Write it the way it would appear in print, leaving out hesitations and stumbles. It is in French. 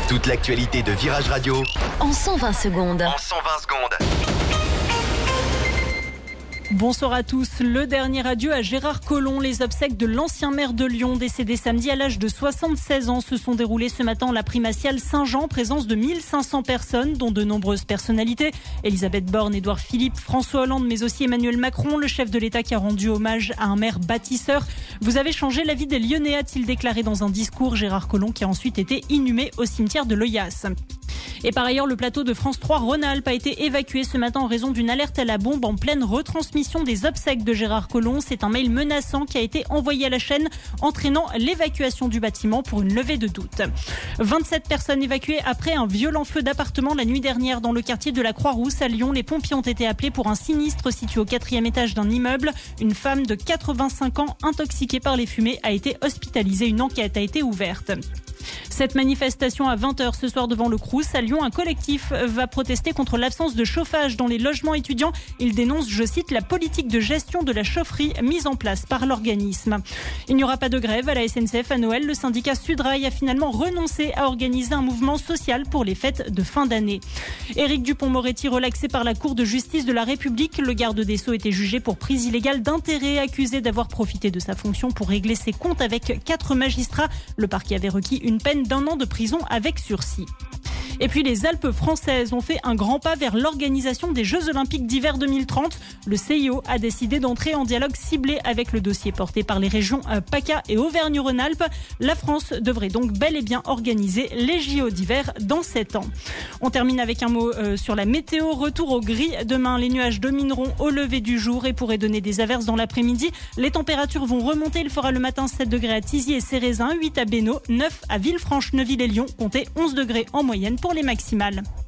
Toute l'actualité de Virage Radio en 120 secondes. Bonsoir à tous. Le dernier adieu à Gérard Collomb. Les obsèques de l'ancien maire de Lyon, décédé samedi à l'âge de 76 ans, se sont déroulées ce matin à la primatiale Saint-Jean. Présence de 1500 personnes, dont de nombreuses personnalités. Elisabeth Borne, Édouard Philippe, François Hollande, mais aussi Emmanuel Macron, le chef de l'État qui a rendu hommage à un maire bâtisseur. Vous avez changé la vie des Lyonnais, a-t-il déclaré dans un discours. Gérard Collomb qui a ensuite été inhumé au cimetière de l'Oyasse. Et par ailleurs, le plateau de France 3 Rhône-Alpes a été évacué ce matin en raison d'une alerte à la bombe en pleine retransmission des obsèques de Gérard Collomb. C'est un mail menaçant qui a été envoyé à la chaîne, entraînant l'évacuation du bâtiment pour une levée de doute. 27 personnes évacuées après un violent feu d'appartement la nuit dernière dans le quartier de la Croix-Rousse à Lyon. Les pompiers ont été appelés pour un sinistre situé au 4e étage d'un immeuble. Une femme de 85 ans intoxiquée par les fumées a été hospitalisée. Une enquête a été ouverte. Cette manifestation à 20h ce soir devant le Crous à Lyon, un collectif va protester contre l'absence de chauffage dans les logements étudiants. Il dénonce, je cite, la politique de gestion de la chaufferie mise en place par l'organisme. Il n'y aura pas de grève à la SNCF à Noël. Le syndicat Sudrail a finalement renoncé à organiser un mouvement social pour les fêtes de fin d'année. Éric Dupond-Moretti relaxé par la Cour de justice de la République. Le garde des Sceaux était jugé pour prise illégale d'intérêt, accusé d'avoir profité de sa fonction pour régler ses comptes avec 4 magistrats. Le parquet avait requis une peine d'1 an de prison avec sursis. Et puis les Alpes françaises ont fait un grand pas vers l'organisation des Jeux Olympiques d'hiver 2030. Le CIO a décidé d'entrer en dialogue ciblé avec le dossier porté par les régions PACA et Auvergne-Rhône-Alpes. La France devrait donc bel et bien organiser les JO d'hiver dans 7 ans. On termine avec un mot sur la météo. Retour au gris. Demain, les nuages domineront au lever du jour et pourraient donner des averses dans l'après-midi. Les températures vont remonter. Il fera le matin 7 degrés à Tizy et Cérézin, 8 à Bénaud, 9 à Villefranche-Neuville et Lyon. Comptez 11 degrés en moyenne pour les maximales.